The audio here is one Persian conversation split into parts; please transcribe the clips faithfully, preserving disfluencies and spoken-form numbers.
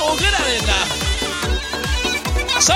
موقع ندارم اصلا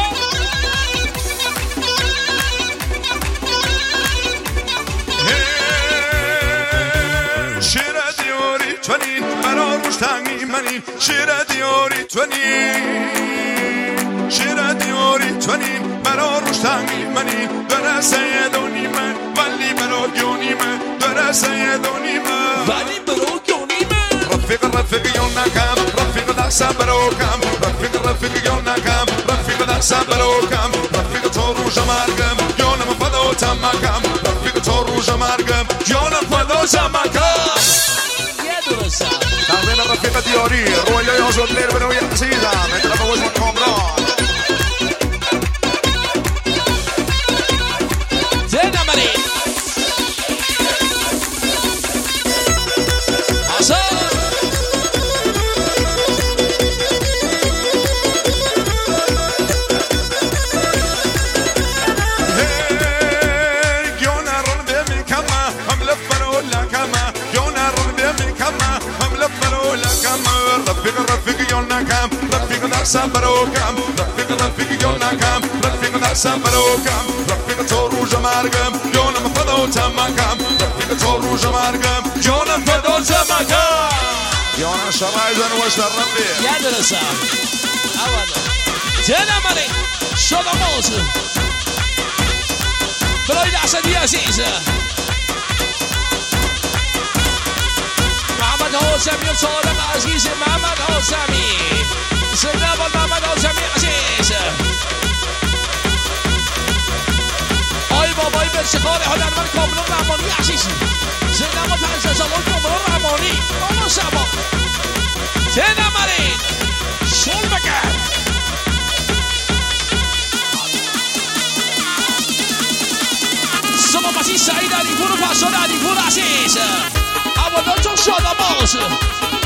شیر دیاری چنین برا روش تنگی منی شیر دیاری چنین شیر دیاری چنین برا روش تنگی منی درسه دونی من ولی برا گونی من درسه دونی من ولی برو گونی من رفیق رفیق یون نکم رفیق دستم برو کم رفیق رفیق یون نکم رفیق دستم برو کم رفیق تو روش مرگم یونم فدا تمکم رفیق تو روش مرگم یونم فدا تمکم یه درسته تقدیم رفیق دیاری رویای آزاد لیر به روی عزیزم اطلاف وش من کامران زنه منی اصلا رفیق رفیق یون نکم رفیق دستم برو کم رفیق رفیق یون نکم رفیق دستم برو کم رفیق تو روز مرگم یونم فدا تمکم رفیق تو روز مرگم یونم فدا تمکم یونم شرای زن وش در رفیق یه درسته اولا زنه منی شده موضوع برای دستی عزیزه محمد حسمی و صادق عزیز محمد حسمی زنده باد محمد حسمی عزیز آی بابای بسخار هنرمند کامران رحمانی عزیز زنده باد پنج سالان کامران رحمانی آنا سبا زنده مرین شل بکن سبا بسی سعید علی پور و پسان علی پور عزیز هوادارتون شاداباز